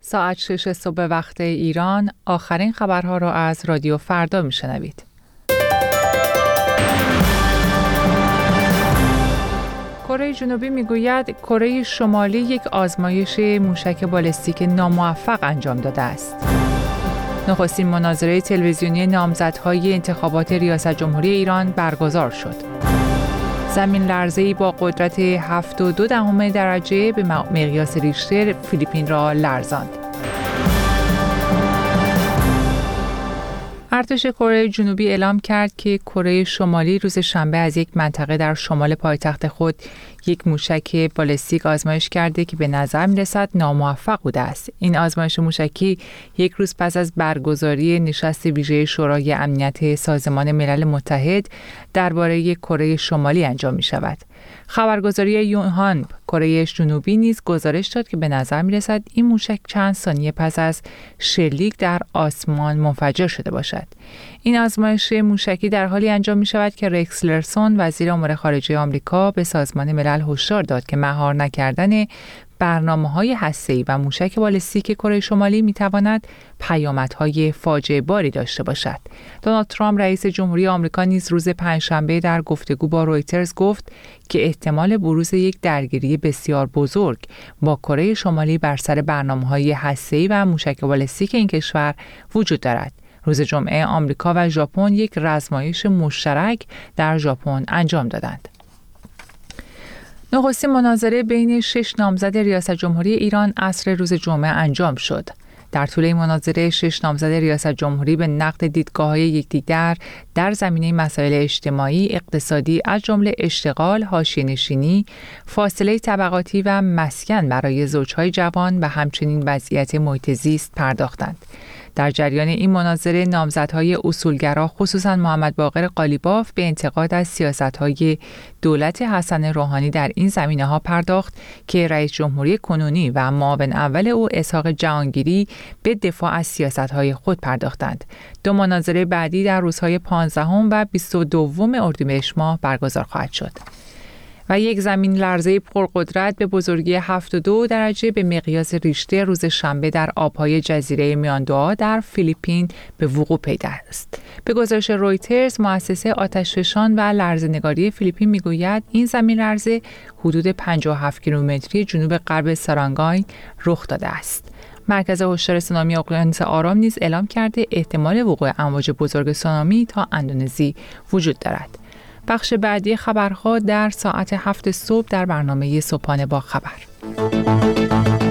ساعت 6 صبح وقت ایران آخرین خبرها را از رادیو فردا میشنوید. کره جنوبی میگوید کره شمالی یک آزمایش موشک بالستیک ناموفق انجام داده است. نخستین مناظره تلویزیونی نامزدهای انتخابات ریاست جمهوری ایران برگزار شد. زمین لرزه‌ای با قدرت 7.2 درجه به مقیاس ریشتر فیلیپین را لرزاند. ارتش کره جنوبی اعلام کرد که کره شمالی روز شنبه از یک منطقه در شمال پایتخت خود یک موشک بالستیک آزمایش کرده که به نظر می‌رسد ناموفق بوده است. این آزمایش موشکی یک روز پس از برگزاری نشست ویژه شورای امنیت سازمان ملل متحد درباره کره شمالی انجام می‌شود. خبرگزاری یونهان کره جنوبی نیز گزارش داد که به نظر می‌رسد این موشک چند ثانیه پس از شلیک در آسمان منفجر شده باشد. این آزمایش موشکی در حالی انجام می‌شود که ریکس تیلرسون وزیر امور خارجه آمریکا به سازمان ملل هشدار داد که مهار نکردن برنامه‌های هسته‌ای و موشک بالستیک کره شمالی می‌تواند پیامدهای فاجعه باری داشته باشد. دونالد ترامپ رئیس جمهوری آمریکا نیز روز پنجشنبه در گفتگو با رویترز گفت که احتمال بروز یک درگیری بسیار بزرگ با کره شمالی بر سر برنامه‌های هسته‌ای و موشک بالستیک این کشور وجود دارد. روز جمعه آمریکا و ژاپن یک رزمایش مشترک در ژاپن انجام دادند. نخستین مناظره بین 6 نامزد ریاست جمهوری ایران عصر روز جمعه انجام شد. در طول این مناظره 6 نامزد ریاست جمهوری به نقد دیدگاه‌های یکدیگر در زمینه مسائل اجتماعی، اقتصادی از جمله اشتغال، حاشیه‌نشینی، فاصله طبقاتی و مسکن برای زوجهای جوان و همچنین وضعیت محیط زیست پرداختند. در جریان این مناظره نامزدهای اصولگرا خصوصا محمد باقر قالیباف به انتقاد از سیاست‌های دولت حسن روحانی در این زمینه‌ها پرداخت که رئیس جمهوری کنونی و معاون اول او اسحاق جهانگیری به دفاع از سیاست‌های خود پرداختند. دو مناظره بعدی در روزهای 15 و 22 اردیبهشت ماه برگزار خواهد شد. و یک زمین لرزه پرقدرت به بزرگی 7.2 درجه به مقیاس ریشتر روز شنبه در آبهای جزیره میاندوآ در فیلیپین به وقوع پیوسته است. به گزارش رویترز، مؤسسه آتشفشان و لرزه‌نگاری فیلیپین میگوید این زمین لرزه حدود 57 کیلومتری جنوب غرب سارانگای رخ داده است. مرکز هشدار سونامی اقیانوس آرام نیز اعلام کرده احتمال وقوع امواج بزرگ سونامی تا اندونزی وجود دارد. بخش بعدی خبرها در ساعت 7 صبح در برنامه صبحانه با خبر.